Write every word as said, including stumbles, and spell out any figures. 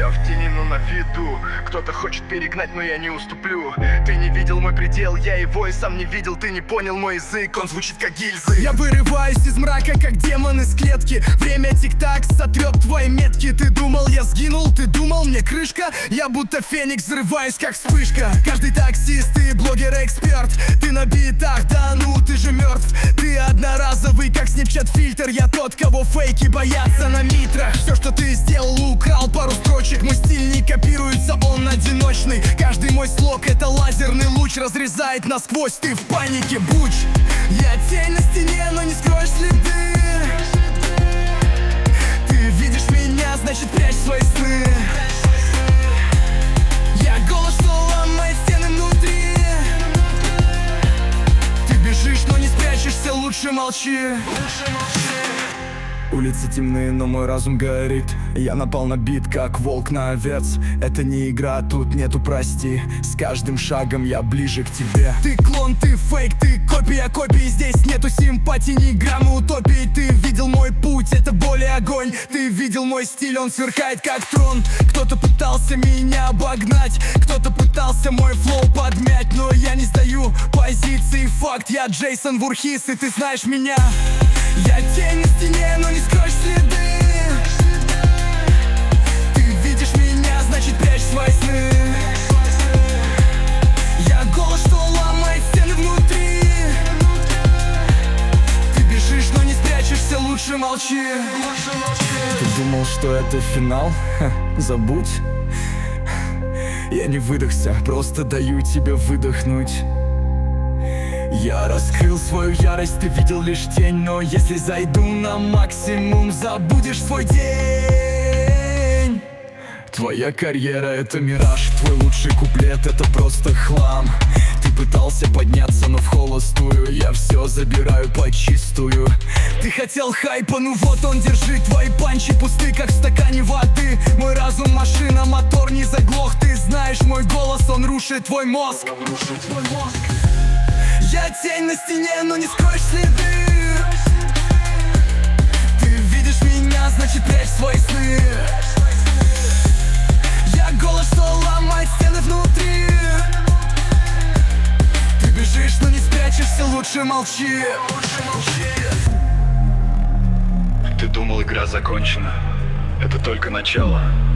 Я в тени, но на виду. Кто-то хочет перегнать, но я не уступлю. Ты не видел мой предел, я его и сам не видел. Ты не понял мой язык, он звучит как гильзы. Я вырываюсь из мрака, как демон из клетки. Время тик-так сотрет твои метки. Ты думал, я сгинул, ты думал, мне крышка. Я будто феникс, взрываюсь, как вспышка. Каждый таксист, ты блогер-эксперт. Ты на битах, да ну ты же мертв. Ты одноразовый, как снипчат фильтр. Я тот, кого фейки боятся на митрах. Все, что ты сделал, украл пару строчек. Мой стиль не копируется, он одиночный. Каждый мой слог — это лазерный луч. Разрезает насквозь, ты в панике, буч. Я тень на стене, но не скроешь следы. Ты видишь меня, значит прячь свои сны. Я голос, что ломает стены внутри. Ты бежишь, но не спрячешься, лучше молчи. Улицы темные, но мой разум горит. Я напал на бит, как волк на овец. Это не игра, тут нету прости. С каждым шагом я ближе к тебе. Ты клон, ты фейк, ты копия копии. Здесь нету симпатии, ни грамма утопии. Ты видел мой путь, это боль и огонь. Ты видел мой стиль, он сверкает как трон. Кто-то пытался меня обогнать, кто-то пытался мой флоу подмять. Но я не сдаю позиции, факт. Я Джейсон Вурхис, и ты знаешь меня. Я тень на стене, но не скроешь следы. Ты видишь меня, значит прячь свои сны. Я голос, что ломает стены внутри. Ты бежишь, но не спрячешься, лучше молчи. Ты думал, что это финал? Ха, забудь. Я не выдохся, просто даю тебе выдохнуть. Я раскрыл свою ярость, ты видел лишь тень. Но если зайду на максимум, забудешь свой день. Твоя карьера — это мираж, твой лучший куплет — это просто хлам. Ты пытался подняться, но в холостую. Я все забираю почистую. Ты хотел хайпа, ну вот он, держи. Твои панчи пусты, как в стакане воды. Мой разум — машина, мотор не заглох. Ты знаешь мой голос, он рушит твой мозг. Он рушит твой мозг. Я тень на стене, но не скроешь следы. Ты видишь меня, значит прячь свои сны. Я голос, что ломает стены внутри. Ты бежишь, но не спрячешься, лучше молчи. Ты думал, игра закончена? Это только начало.